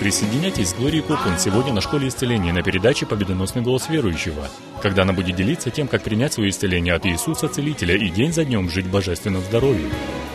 Присоединяйтесь к Глории Коппун сегодня на Школе Исцеления на передаче «Победоносный голос верующего», когда она будет делиться тем, как принять свое исцеление от Иисуса Целителя и день за днем жить в божественном здоровье.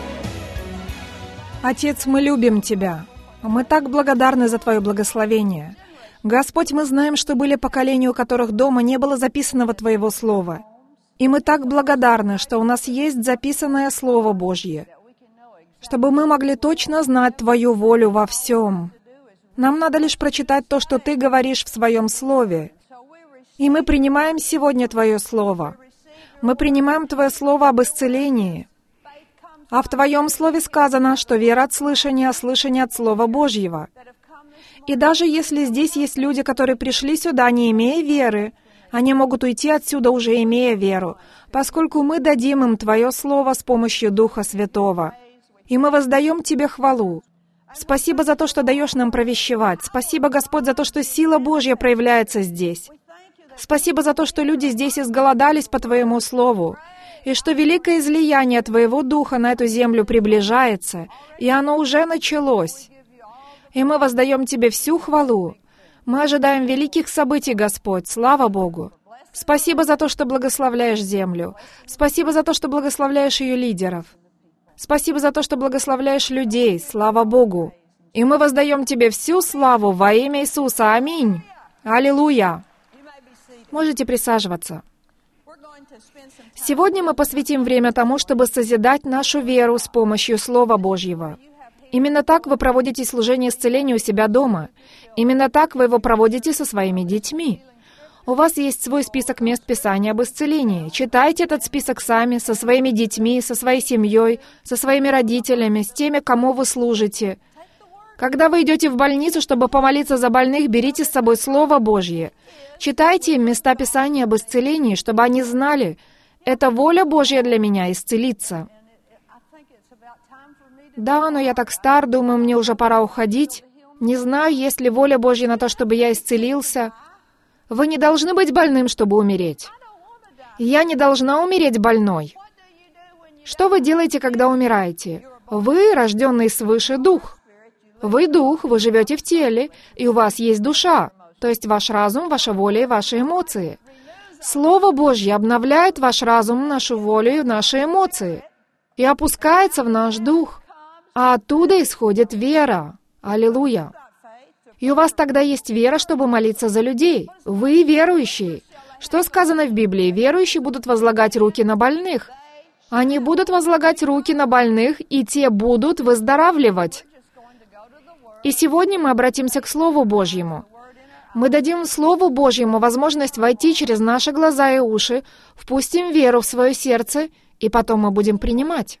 Отец, мы любим Тебя. Мы так благодарны за Твое благословение. Господь, мы знаем, что были поколения, у которых дома не было записанного Твоего Слова. И мы так благодарны, что у нас есть записанное Слово Божье, чтобы мы могли точно знать Твою волю во всем. Нам надо лишь прочитать то, что Ты говоришь в Своем Слове. И мы принимаем сегодня Твое Слово. Мы принимаем Твое Слово об исцелении. А в Твоем Слове сказано, что вера от слышания, а слышание от Слова Божьего. И даже если здесь есть люди, которые пришли сюда, не имея веры, они могут уйти отсюда, уже имея веру, поскольку мы дадим им Твое Слово с помощью Духа Святого. И мы воздаем Тебе хвалу. Спасибо за то, что даешь нам провещевать. Спасибо, Господь, за то, что сила Божья проявляется здесь. Спасибо за то, что люди здесь изголодались по Твоему Слову, и что великое излияние Твоего Духа на эту землю приближается, и оно уже началось. И мы воздаем Тебе всю хвалу. Мы ожидаем великих событий, Господь, слава Богу. Спасибо за то, что благословляешь землю. Спасибо за то, что благословляешь ее лидеров. Спасибо за то, что благословляешь людей, слава Богу. И мы воздаем Тебе всю славу во имя Иисуса. Аминь. Аллилуйя. Можете присаживаться. Сегодня мы посвятим время тому, чтобы созидать нашу веру с помощью Слова Божьего. Именно так вы проводите служение исцеления у себя дома. Именно так вы его проводите со своими детьми. У вас есть свой список мест Писания об исцелении. Читайте этот список сами, со своими детьми, со своей семьей, со своими родителями, с теми, кому вы служите. Когда вы идете в больницу, чтобы помолиться за больных, берите с собой Слово Божье. Читайте им места Писания об исцелении, чтобы они знали, это воля Божья для меня — исцелиться. Да, но я так стар, думаю, мне уже пора уходить. Не знаю, есть ли воля Божья на то, чтобы я исцелился. Вы не должны быть больным, чтобы умереть. Я не должна умереть больной. Что вы делаете, когда умираете? Вы, рожденный свыше, дух. Вы дух, вы живете в теле, и у вас есть душа, то есть ваш разум, ваша воля и ваши эмоции. Слово Божье обновляет ваш разум, нашу волю и наши эмоции, и опускается в наш дух, а оттуда исходит вера. Аллилуйя. И у вас тогда есть вера, чтобы молиться за людей. Вы верующие. Что сказано в Библии? Верующие будут возлагать руки на больных. Они будут возлагать руки на больных, и те будут выздоравливать. И сегодня мы обратимся к Слову Божьему. Мы дадим Слову Божьему возможность войти через наши глаза и уши, впустим веру в свое сердце, и потом мы будем принимать.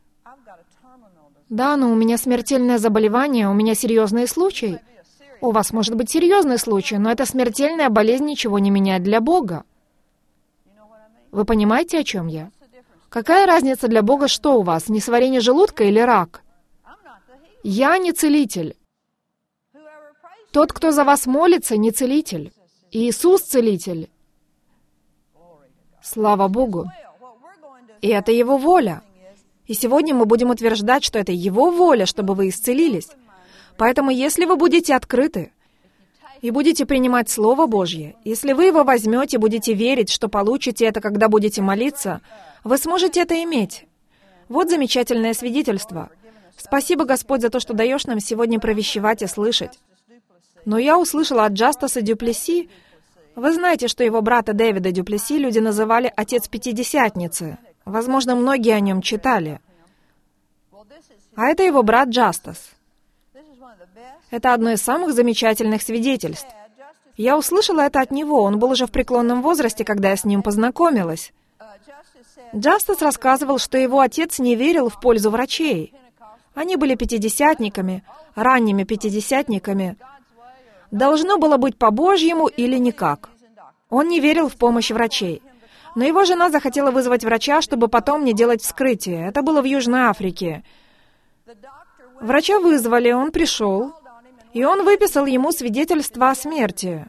Да, но у меня смертельное заболевание, у меня серьезный случай. У вас может быть серьезный случай, но эта смертельная болезнь ничего не меняет для Бога. Вы понимаете, о чем я? Какая разница для Бога, что у вас, несварение желудка или рак? Я не целитель. Тот, кто за вас молится, не целитель. Иисус целитель. Слава Богу. И это Его воля. И сегодня мы будем утверждать, что это Его воля, чтобы вы исцелились. Поэтому, если вы будете открыты и будете принимать Слово Божье, если вы его возьмете, будете верить, что получите это, когда будете молиться, вы сможете это иметь. Вот замечательное свидетельство. Спасибо, Господь, за то, что даешь нам сегодня провещевать и слышать. Но я услышала от Джастаса Дюплесси, вы знаете, что его брата Дэвида Дюплесси люди называли «отец Пятидесятницы». Возможно, многие о нем читали. А это его брат Джастас. Это одно из самых замечательных свидетельств. Я услышала это от него, он был уже в преклонном возрасте, когда я с ним познакомилась. Джастас рассказывал, что его отец не верил в пользу врачей. Они были пятидесятниками, ранними пятидесятниками. Должно было быть по-божьему или никак. Он не верил в помощь врачей. Но его жена захотела вызвать врача, чтобы потом не делать вскрытие. Это было в Южной Африке. Врача вызвали, он пришел, и он выписал ему свидетельство о смерти.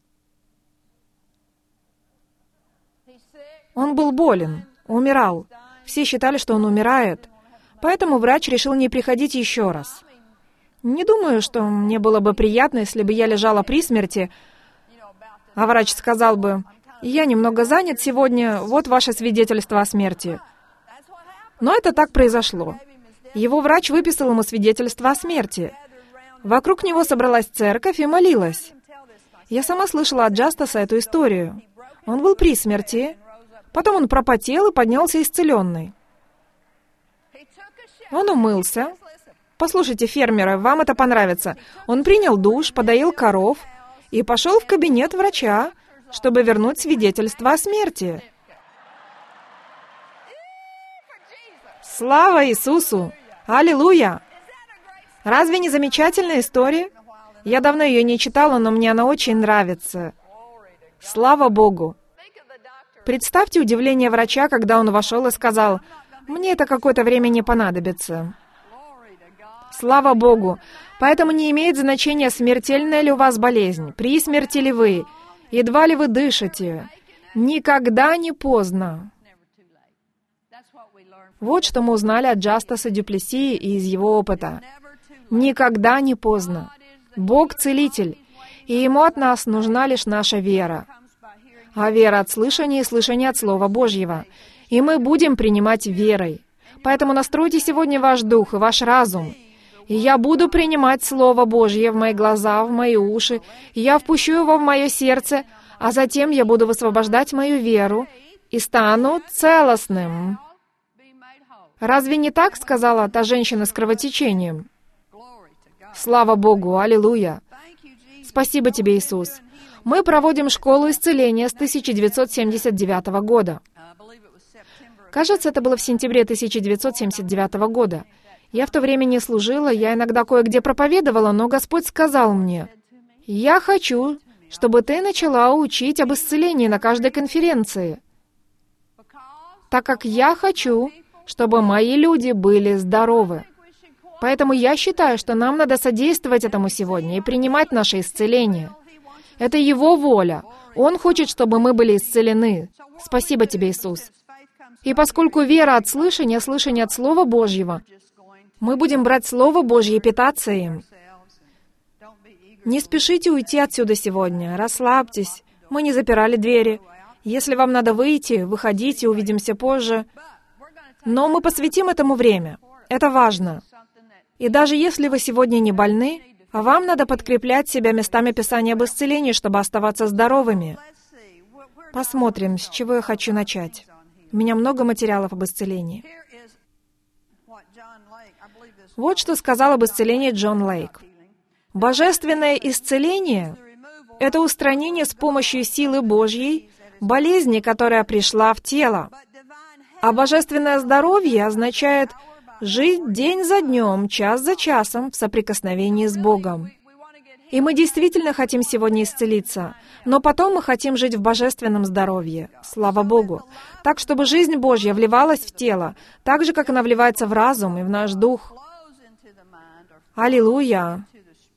Он был болен, умирал. Все считали, что он умирает. Поэтому врач решил не приходить еще раз. Не думаю, что мне было бы приятно, если бы я лежала при смерти, а врач сказал бы: «Я немного занят сегодня, вот ваше свидетельство о смерти». Но это так произошло. Его врач выписал ему свидетельство о смерти. Вокруг него собралась церковь и молилась. Я сама слышала от Джастаса эту историю. Он был при смерти, потом он пропотел и поднялся исцеленный. Он умылся. Послушайте, фермеры, вам это понравится. Он принял душ, подоил коров и пошел в кабинет врача, чтобы вернуть свидетельство о смерти. Слава Иисусу! Аллилуйя! Разве не замечательная история? Я давно ее не читала, но мне она очень нравится. Слава Богу! Представьте удивление врача, когда он вошел и сказал: «Мне это какое-то время не понадобится». Слава Богу! Поэтому не имеет значения, смертельная ли у вас болезнь, при смерти ли вы, едва ли вы дышите. Никогда не поздно. Вот что мы узнали от Джастаса Дюплесси и из его опыта. Никогда не поздно. Бог — целитель, и Ему от нас нужна лишь наша вера. А вера от слышания и слышания от Слова Божьего. И мы будем принимать верой. Поэтому настройте сегодня ваш дух и ваш разум. И я буду принимать Слово Божье в мои глаза, в мои уши, и я впущу его в мое сердце, а затем я буду высвобождать мою веру и стану целостным. Разве не так сказала та женщина с кровотечением? Слава Богу! Аллилуйя! Спасибо тебе, Иисус! Мы проводим школу исцеления с 1979 года. Кажется, это было в сентябре 1979 года. Я в то время не служила, я иногда кое-где проповедовала, но Господь сказал мне: «Я хочу, чтобы ты начала учить об исцелении на каждой конференции, так как я хочу, чтобы мои люди были здоровы. Поэтому я считаю, что нам надо содействовать этому сегодня и принимать наше исцеление. Это Его воля. Он хочет, чтобы мы были исцелены. Спасибо тебе, Иисус. И поскольку вера от слышания, слышание от Слова Божьего, мы будем брать Слово Божье и питаться им. Не спешите уйти отсюда сегодня. Расслабьтесь. Мы не запирали двери. Если вам надо выйти, выходите, увидимся позже. Но мы посвятим этому время. Это важно. И даже если вы сегодня не больны, вам надо подкреплять себя местами Писания об исцелении, чтобы оставаться здоровыми. Посмотрим, с чего я хочу начать. У меня много материалов об исцелении. Вот что сказал об исцелении Джон Лейк. Божественное исцеление — это устранение с помощью силы Божьей болезни, которая пришла в тело. А божественное здоровье означает жить день за днем, час за часом в соприкосновении с Богом. И мы действительно хотим сегодня исцелиться, но потом мы хотим жить в божественном здоровье. Слава Богу. Так, чтобы жизнь Божья вливалась в тело, так же, как она вливается в разум и в наш дух. Аллилуйя.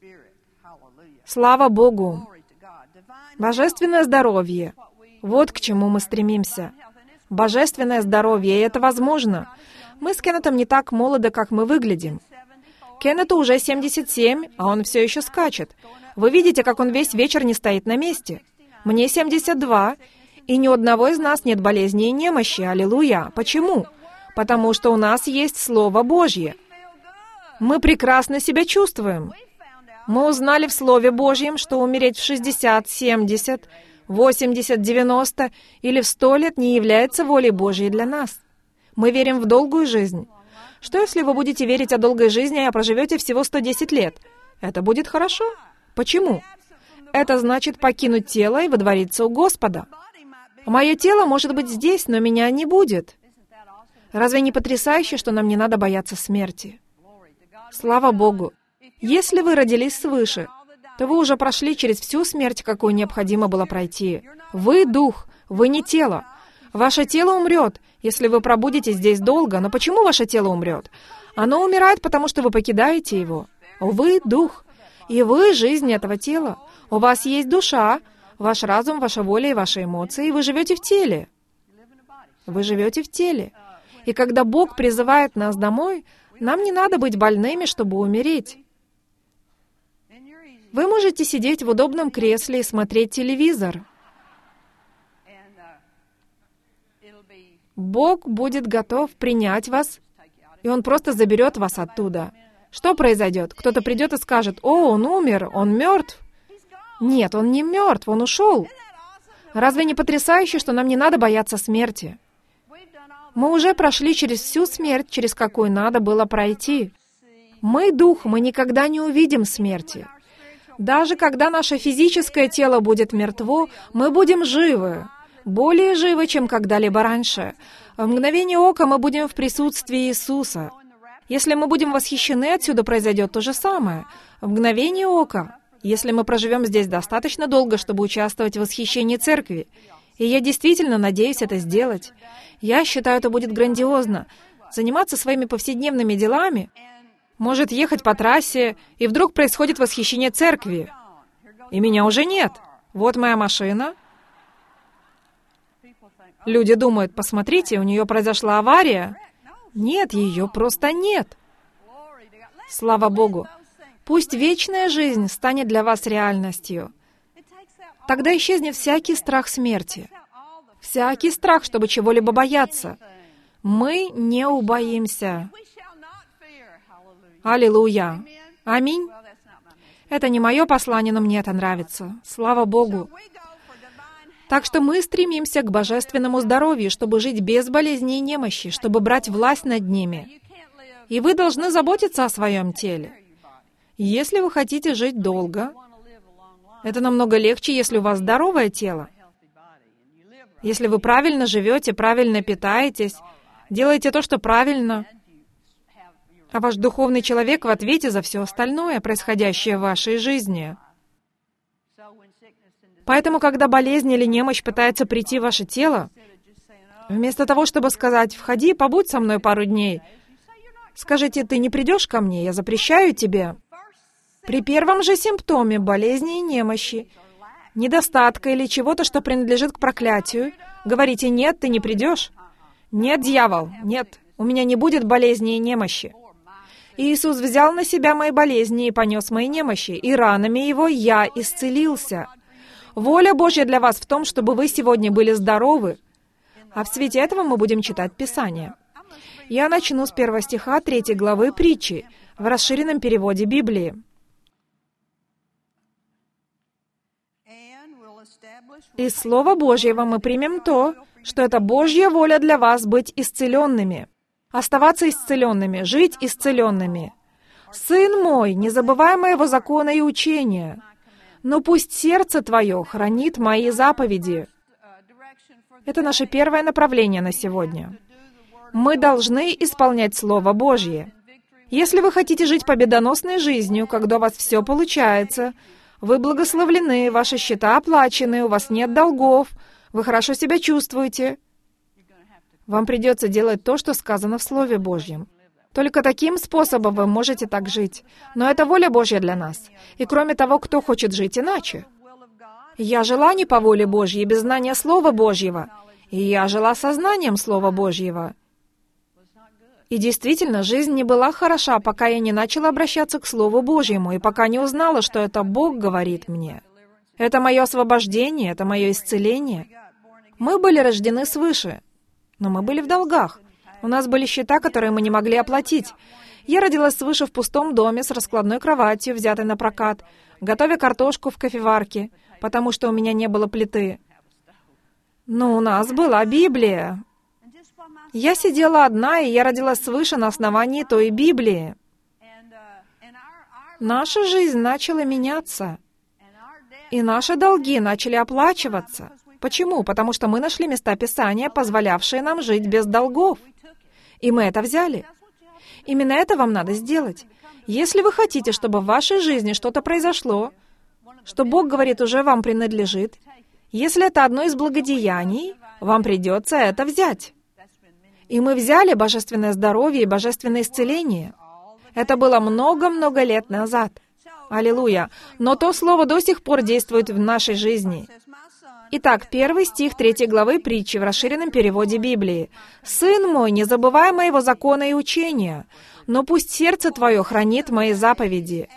Слава Богу. Божественное здоровье. Вот к чему мы стремимся. Божественное здоровье, и это возможно. Мы с Кеннетом не так молоды, как мы выглядим. Кеннету уже 77, а он все еще скачет. Вы видите, как он весь вечер не стоит на месте. Мне 72, и ни у одного из нас нет болезни и немощи. Аллилуйя. Почему? Потому что у нас есть Слово Божье. Мы прекрасно себя чувствуем. Мы узнали в Слове Божьем, что умереть в 60, 70, 80, 90 или в 100 лет не является волей Божьей для нас. Мы верим в долгую жизнь. Что, если вы будете верить о долгой жизни, а проживете всего 110 лет? Это будет хорошо. Почему? Это значит покинуть тело и водвориться у Господа. Мое тело может быть здесь, но меня не будет. Разве не потрясающе, что нам не надо бояться смерти? Слава Богу! Если вы родились свыше, то вы уже прошли через всю смерть, какую необходимо было пройти. Вы — дух, вы не тело. Ваше тело умрет, если вы пробудете здесь долго. Но почему ваше тело умрет? Оно умирает, потому что вы покидаете его. Вы — дух, и вы — жизнь этого тела. У вас есть душа, ваш разум, ваша воля и ваши эмоции, и вы живете в теле. Вы живете в теле. И когда Бог призывает нас домой, нам не надо быть больными, чтобы умереть. Вы можете сидеть в удобном кресле и смотреть телевизор. Бог будет готов принять вас, и Он просто заберет вас оттуда. Что произойдет? Кто-то придет и скажет: «О, он умер, он мертв». Нет, он не мертв, он ушел. Разве не потрясающе, что нам не надо бояться смерти? Мы уже прошли через всю смерть, через какую надо было пройти. Мы дух, мы никогда не увидим смерти. Даже когда наше физическое тело будет мертво, мы будем живы. Более живы, чем когда-либо раньше. В мгновение ока мы будем в присутствии Иисуса. Если мы будем восхищены, отсюда произойдет то же самое. В мгновение ока. Если мы проживем здесь достаточно долго, чтобы участвовать в восхищении церкви. И я действительно надеюсь это сделать. Я считаю, это будет грандиозно. Заниматься своими повседневными делами. Может ехать по трассе, и вдруг происходит восхищение церкви. И меня уже нет. Вот моя машина. Люди думают: посмотрите, у нее произошла авария. Нет, ее просто нет. Слава Богу. Пусть вечная жизнь станет для вас реальностью. Тогда исчезнет всякий страх смерти. Всякий страх, чтобы чего-либо бояться. Мы не убоимся. Аллилуйя. Аминь. Это не мое послание, но мне это нравится. Слава Богу. Так что мы стремимся к божественному здоровью, чтобы жить без болезней и немощи, чтобы брать власть над ними. И вы должны заботиться о своем теле. Если вы хотите жить долго, это намного легче, если у вас здоровое тело. Если вы правильно живете, правильно питаетесь, делаете то, что правильно, а ваш духовный человек в ответе за все остальное, происходящее в вашей жизни. Поэтому, когда болезнь или немощь пытается прийти в ваше тело, вместо того, чтобы сказать: «Входи, побудь со мной пару дней», скажите: «Ты не придешь ко мне, я запрещаю тебе». При первом же симптоме болезни и немощи, недостатка или чего-то, что принадлежит к проклятию, говорите: «Нет, ты не придешь». «Нет, дьявол, нет, у меня не будет болезни и немощи». Иисус взял на себя мои болезни и понес мои немощи, и ранами Его я исцелился. Воля Божья для вас в том, чтобы вы сегодня были здоровы. А в свете этого мы будем читать Писание. Я начну с 1 стиха 3 главы притчи в расширенном переводе Библии. «Из Слова Божьего мы примем то, что это Божья воля для вас быть исцеленными, оставаться исцеленными, жить исцеленными. Сын мой, не забывай моего закона и учения, но пусть сердце твое хранит мои заповеди». Это наше первое направление на сегодня. Мы должны исполнять Слово Божье. Если вы хотите жить победоносной жизнью, когда у вас все получается, вы благословлены, ваши счета оплачены, у вас нет долгов, вы хорошо себя чувствуете, вам придется делать то, что сказано в Слове Божьем. Только таким способом вы можете так жить. Но это воля Божья для нас. И кроме того, кто хочет жить иначе? Я жила не по воле Божьей, без знания Слова Божьего. И я жила сознанием Слова Божьего. И действительно, жизнь не была хороша, пока я не начала обращаться к Слову Божьему, и пока не узнала, что это Бог говорит мне. Это мое освобождение, это мое исцеление. Мы были рождены свыше, но мы были в долгах. У нас были счета, которые мы не могли оплатить. Я родилась свыше в пустом доме с раскладной кроватью, взятой на прокат, готовя картошку в кофеварке, потому что у меня не было плиты. Но у нас была Библия. Я сидела одна, и я родилась свыше на основании той Библии. Наша жизнь начала меняться, и наши долги начали оплачиваться. Почему? Потому что мы нашли места Писания, позволявшие нам жить без долгов. И мы это взяли. Именно это вам надо сделать. Если вы хотите, чтобы в вашей жизни что-то произошло, что Бог говорит, уже вам принадлежит, если это одно из благодеяний, вам придется это взять. И мы взяли божественное здоровье и божественное исцеление. Это было много-много лет назад. Аллилуйя. Но то слово до сих пор действует в нашей жизни. Итак, 1 стих 3 главы притчи в расширенном переводе Библии. «Сын мой, не забывай моего закона и учения, но пусть сердце твое хранит мои заповеди».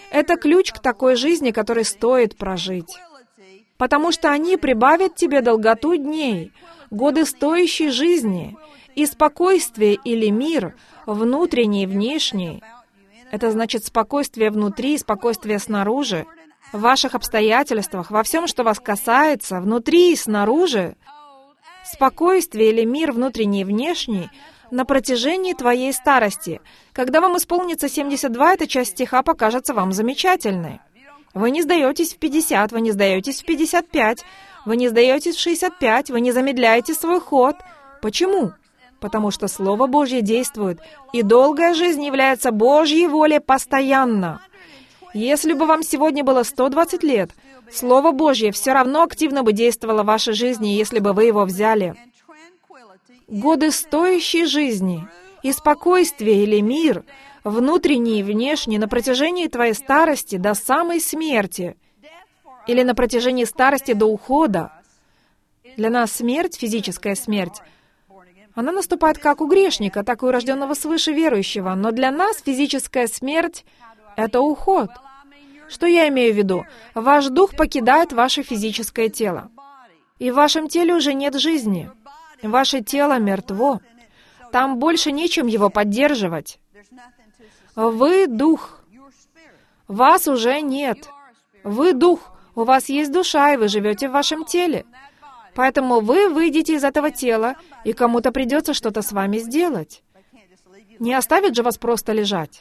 Это ключ к такой жизни, которой стоит прожить. Потому что они прибавят тебе долготу дней, годы стоящей жизни, и спокойствие или мир, внутренний и внешний. Это значит спокойствие внутри и спокойствие снаружи, в ваших обстоятельствах, во всем, что вас касается, внутри и снаружи. Спокойствие или мир, внутренний и внешний, на протяжении твоей старости. Когда вам исполнится 72, эта часть стиха покажется вам замечательной. Вы не сдаетесь в 50, вы не сдаетесь в 55, вы не сдаетесь в 65, вы не замедляете свой ход. Почему? Потому что Слово Божье действует, и долгая жизнь является Божьей волей постоянно. Если бы вам сегодня было 120 лет, Слово Божье все равно активно бы действовало в вашей жизни, если бы вы его взяли. Годы стоящей жизни и спокойствие или мир, внутренний и внешний, на протяжении твоей старости до самой смерти, или на протяжении старости до ухода. Для нас смерть, физическая смерть, она наступает как у грешника, так и у рожденного свыше верующего, но для нас физическая смерть — это уход. Что я имею в виду? Ваш дух покидает ваше физическое тело, и в вашем теле уже нет жизни. Ваше тело мертво. Там больше нечем его поддерживать. Вы дух. Вас уже нет. Вы дух. У вас есть душа, и вы живете в вашем теле. Поэтому вы выйдете из этого тела, и кому-то придется что-то с вами сделать. Не оставят же вас просто лежать.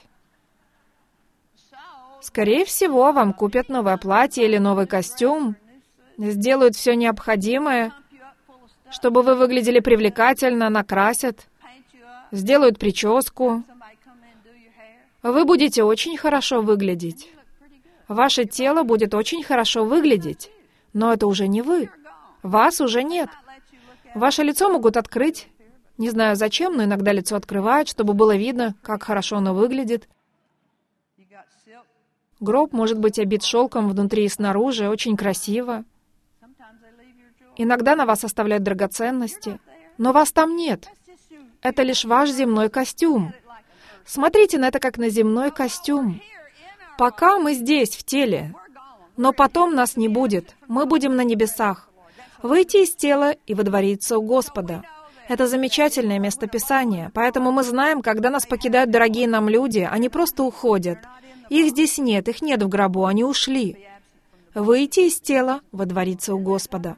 Скорее всего, вам купят новое платье или новый костюм, сделают все необходимое, чтобы вы выглядели привлекательно, накрасят, сделают прическу. Вы будете очень хорошо выглядеть. Ваше тело будет очень хорошо выглядеть, но это уже не вы. Вас уже нет. Ваше лицо могут открыть. Не знаю зачем, но иногда лицо открывают, чтобы было видно, как хорошо оно выглядит. Гроб может быть обит шелком внутри и снаружи, очень красиво. Иногда на вас оставляют драгоценности, но вас там нет. Это лишь ваш земной костюм. Смотрите на это как на земной костюм. Пока мы здесь, в теле, но потом нас не будет. Мы будем на небесах. Выйти из тела и водвориться у Господа. Это замечательное местописание, поэтому мы знаем, когда нас покидают дорогие нам люди, они просто уходят. Их здесь нет, их нет в гробу, они ушли. Выйти из тела, водвориться у Господа.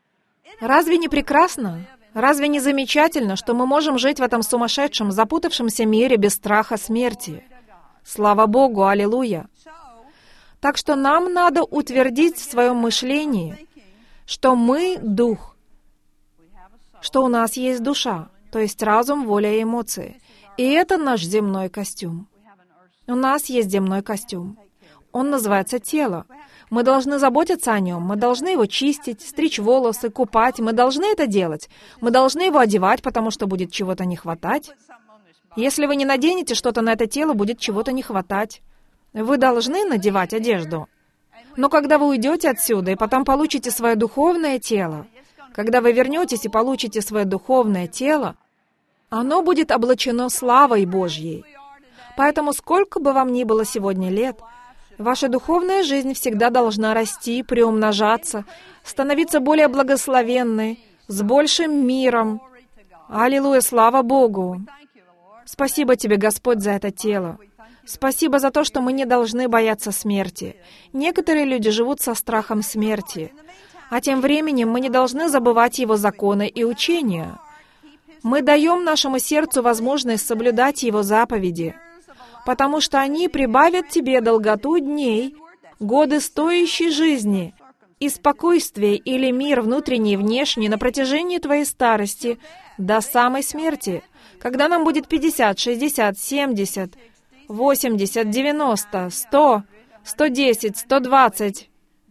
Разве не прекрасно? Разве не замечательно, что мы можем жить в этом сумасшедшем, запутавшемся мире без страха смерти? Слава Богу, аллилуйя! Так что нам надо утвердить в своем мышлении, что мы — дух, что у нас есть душа, то есть разум, воля и эмоции. И это наш земной костюм. У нас есть земной костюм. Он называется тело. Мы должны заботиться о нем, мы должны его чистить, стричь волосы, купать, мы должны это делать. Мы должны его одевать, потому что будет чего-то не хватать. Если вы не наденете что-то на это тело, будет чего-то не хватать. Вы должны надевать одежду. Но когда вы уйдете отсюда и потом получите свое духовное тело, когда вы вернетесь и получите свое духовное тело, оно будет облачено славой Божьей. Поэтому сколько бы вам ни было сегодня лет, ваша духовная жизнь всегда должна расти, приумножаться, становиться более благословенной, с большим миром. Аллилуйя, слава Богу! Спасибо Тебе, Господь, за это тело. Спасибо за то, что мы не должны бояться смерти. Некоторые люди живут со страхом смерти. А тем временем мы не должны забывать Его законы и учения. Мы даем нашему сердцу возможность соблюдать Его заповеди, потому что они прибавят тебе долготу дней, годы стоящей жизни и спокойствие или мир внутренний и внешний на протяжении твоей старости до самой смерти, когда нам будет 50, 60, 70, 80, 90, 100, 110, 120.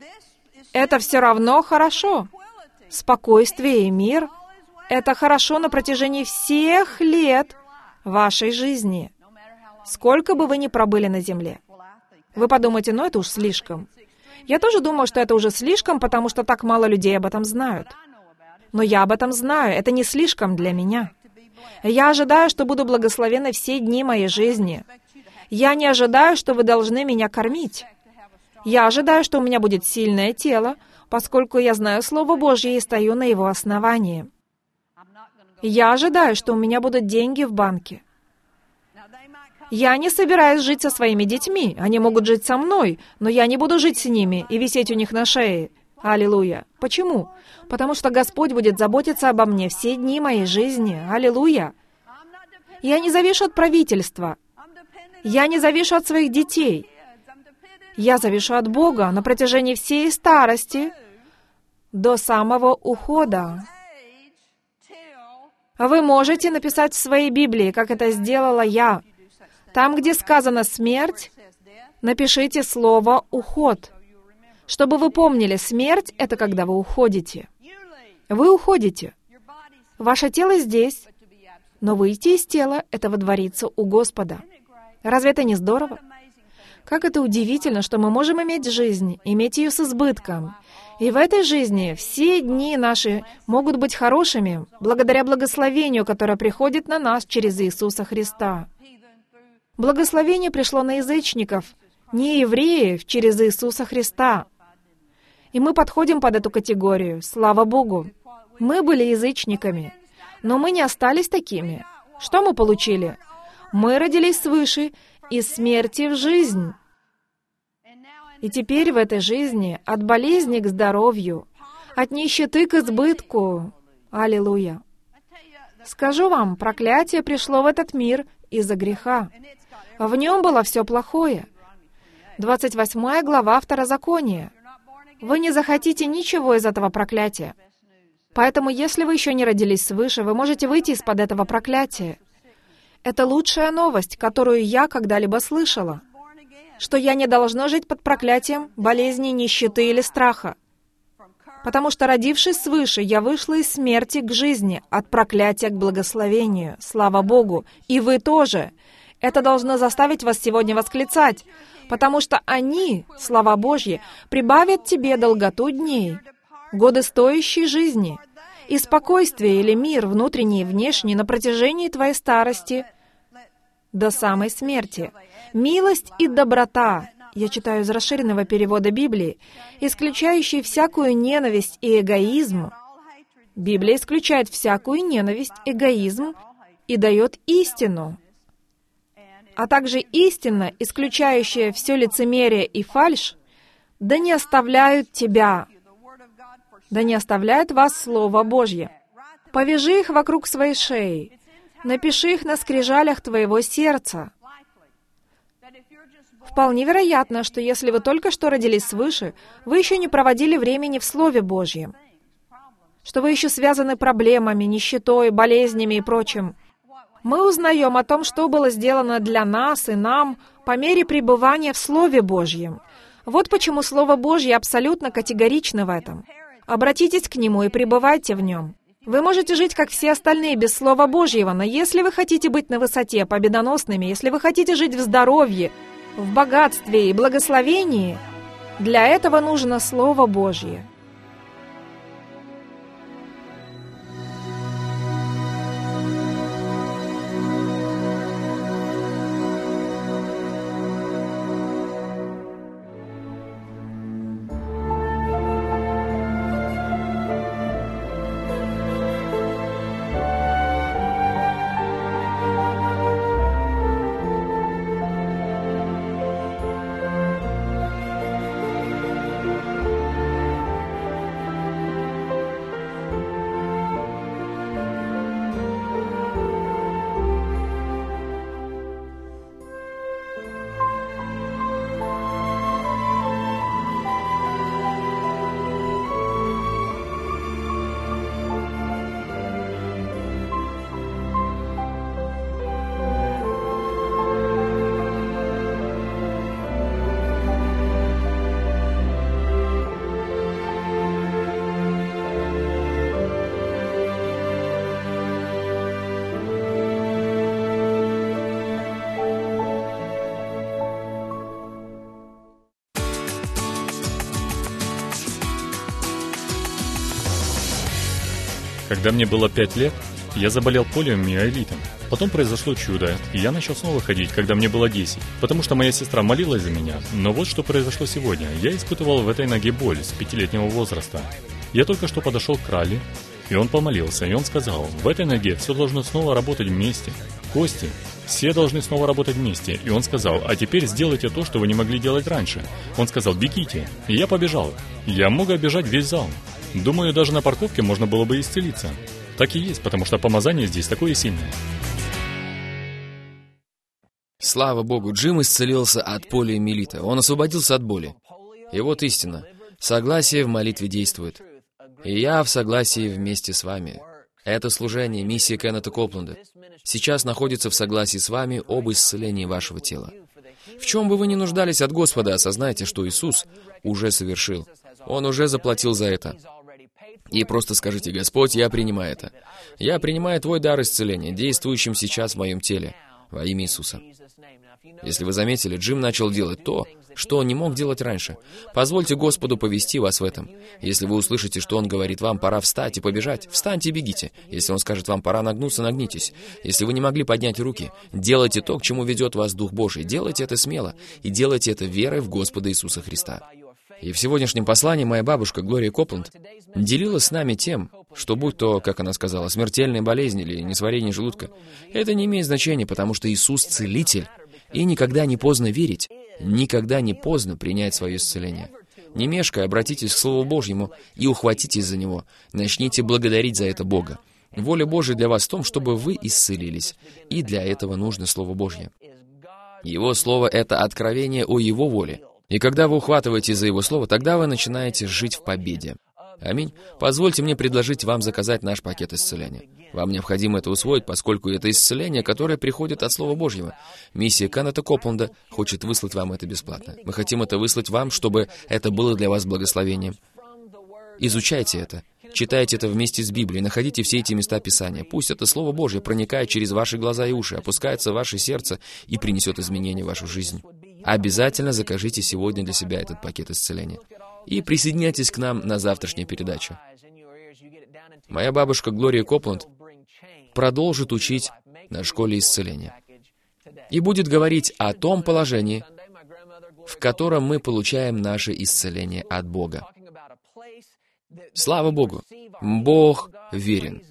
Это все равно хорошо. Спокойствие и мир — это хорошо на протяжении всех лет вашей жизни. Сколько бы вы ни пробыли на земле. Вы подумаете, это уж слишком. Я тоже думаю, что это уже слишком, потому что так мало людей об этом знают. Но я об этом знаю, это не слишком для меня. Я ожидаю, что буду благословенной все дни моей жизни. Я не ожидаю, что вы должны меня кормить. Я ожидаю, что у меня будет сильное тело, поскольку я знаю Слово Божье и стою на его основании. Я ожидаю, что у меня будут деньги в банке. Я не собираюсь жить со своими детьми. Они могут жить со мной, но я не буду жить с ними и висеть у них на шее. Аллилуйя. Почему? Потому что Господь будет заботиться обо мне все дни моей жизни. Аллилуйя. Я не завишу от правительства. Я не завишу от своих детей. Я завишу от Бога на протяжении всей старости до самого ухода. Вы можете написать в своей Библии, как это сделала я. Там, где сказано «смерть», напишите слово «уход». Чтобы вы помнили, смерть — это когда вы уходите. Вы уходите. Ваше тело здесь, но выйти из тела — это водвориться у Господа. Разве это не здорово? Как это удивительно, что мы можем иметь жизнь, иметь ее с избытком. И в этой жизни все дни наши могут быть хорошими, благодаря благословению, которое приходит на нас через Иисуса Христа. Благословение пришло на язычников, не евреев, через Иисуса Христа. И мы подходим под эту категорию, слава Богу. Мы были язычниками, но мы не остались такими. Что мы получили? Мы родились свыше, из смерти в жизнь. И теперь в этой жизни от болезни к здоровью, от нищеты к избытку. Аллилуйя. Скажу вам, проклятие пришло в этот мир из-за греха. В нем было все плохое. 28 глава Второзакония. Вы не захотите ничего из этого проклятия. Поэтому, если вы еще не родились свыше, вы можете выйти из-под этого проклятия. Это лучшая новость, которую я когда-либо слышала. Что я не должна жить под проклятием болезни, нищеты или страха. Потому что, родившись свыше, я вышла из смерти к жизни, от проклятия к благословению. Слава Богу! И вы тоже. Это должно заставить вас сегодня восклицать, потому что они, слава Божья, прибавят тебе долготу дней, годы стоящей жизни, и спокойствие или мир, внутренний и внешний, на протяжении твоей старости до самой смерти. Милость и доброта, я читаю из расширенного перевода Библии, исключающие всякую ненависть и эгоизм. Библия исключает всякую ненависть, эгоизм и дает истину. А также истина, исключающая все лицемерие и фальшь, да не оставляют тебя, да не оставляет вас Слово Божье. Повяжи их вокруг своей шеи, напиши их на скрижалях твоего сердца. Вполне вероятно, что если вы только что родились свыше, вы еще не проводили времени в Слове Божьем, что вы еще связаны проблемами, нищетой, болезнями и прочим. Мы узнаем о том, что было сделано для нас и нам по мере пребывания в Слове Божьем. Вот почему Слово Божье абсолютно категорично в этом. Обратитесь к Нему и пребывайте в Нем. Вы можете жить, как все остальные, без Слова Божьего, но если вы хотите быть на высоте, победоносными, если вы хотите жить в здоровье, в богатстве и благословении, для этого нужно Слово Божье. Когда мне было 5 лет, я заболел полиомиелитом. Потом произошло чудо, и я начал снова ходить, когда мне было 10, потому что моя сестра молилась за меня. Но вот что произошло сегодня. Я испытывал в этой ноге боль с 5-летнего возраста. Я только что подошел к Ралли, и он помолился, и он сказал, в этой ноге все должно снова работать вместе. Кости, все должны снова работать вместе. И он сказал, а теперь сделайте то, что вы не могли делать раньше. Он сказал, бегите. И я побежал. Я мог оббежать весь зал. Думаю, даже на парковке можно было бы исцелиться. Так и есть, потому что помазание здесь такое сильное. Слава Богу, Джим исцелился от полиомиелита. Он освободился от боли. И вот истина. Согласие в молитве действует. И я в согласии вместе с вами. Это служение, миссия Кеннета Копленда, сейчас находится в согласии с вами об исцелении вашего тела. В чем бы вы ни нуждались от Господа, осознайте, что Иисус уже совершил. Он уже заплатил за это. И просто скажите, Господь, я принимаю это. Я принимаю Твой дар исцеления, действующим сейчас в моем теле, во имя Иисуса. Если вы заметили, Джим начал делать то, что он не мог делать раньше. Позвольте Господу повести вас в этом. Если вы услышите, что Он говорит вам, пора встать и побежать, встаньте и бегите. Если Он скажет вам, пора нагнуться, нагнитесь. Если вы не могли поднять руки, делайте то, к чему ведет вас Дух Божий. Делайте это смело и делайте это верой в Господа Иисуса Христа. И в сегодняшнем послании моя бабушка Глория Копленд делилась с нами тем, что будь то, как она сказала, смертельная болезнь или несварение желудка, это не имеет значения, потому что Иисус — целитель. И никогда не поздно верить, никогда не поздно принять свое исцеление. Не мешкая, обратитесь к Слову Божьему и ухватитесь за него. Начните благодарить за это Бога. Воля Божия для вас в том, чтобы вы исцелились. И для этого нужно Слово Божье. Его Слово — это откровение о Его воле. И когда вы ухватываетесь за Его Слово, тогда вы начинаете жить в победе. Аминь. Позвольте мне предложить вам заказать наш пакет исцеления. Вам необходимо это усвоить, поскольку это исцеление, которое приходит от Слова Божьего. Миссия Кеннета Копленда хочет выслать вам это бесплатно. Мы хотим это выслать вам, чтобы это было для вас благословением. Изучайте это. Читайте это вместе с Библией, находите все эти места Писания. Пусть это Слово Божье проникает через ваши глаза и уши, опускается в ваше сердце и принесет изменения в вашу жизнь. Обязательно закажите сегодня для себя этот пакет исцеления. И присоединяйтесь к нам на завтрашней передаче. Моя бабушка Глория Копленд продолжит учить на школе исцеления и будет говорить о том положении, в котором мы получаем наше исцеление от Бога. Слава Богу! Бог верен.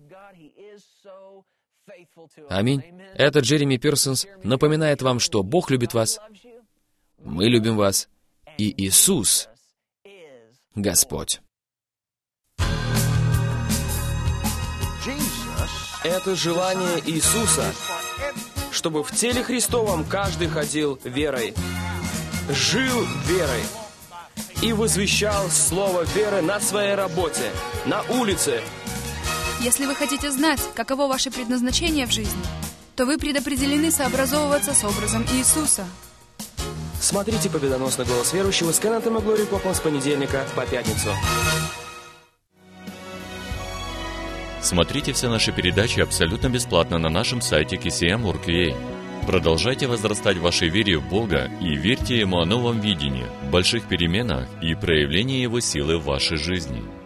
Аминь. Это Джереми Пирсонс напоминает вам, что Бог любит вас, мы любим вас, и Иисус — Господь. Это желание Иисуса, чтобы в теле Христовом каждый ходил верой, жил верой и возвещал слово веры на своей работе, на улице. Если вы хотите знать, каково ваше предназначение в жизни, то вы предопределены сообразовываться с образом Иисуса. Смотрите «Победоносный голос верующего» с Кеннетом и Глорией Копленд с понедельника по пятницу. Смотрите все наши передачи абсолютно бесплатно на нашем сайте kcm.org.ua. Продолжайте возрастать в вашей вере в Бога и верьте Ему о новом видении, больших переменах и проявлении Его силы в вашей жизни.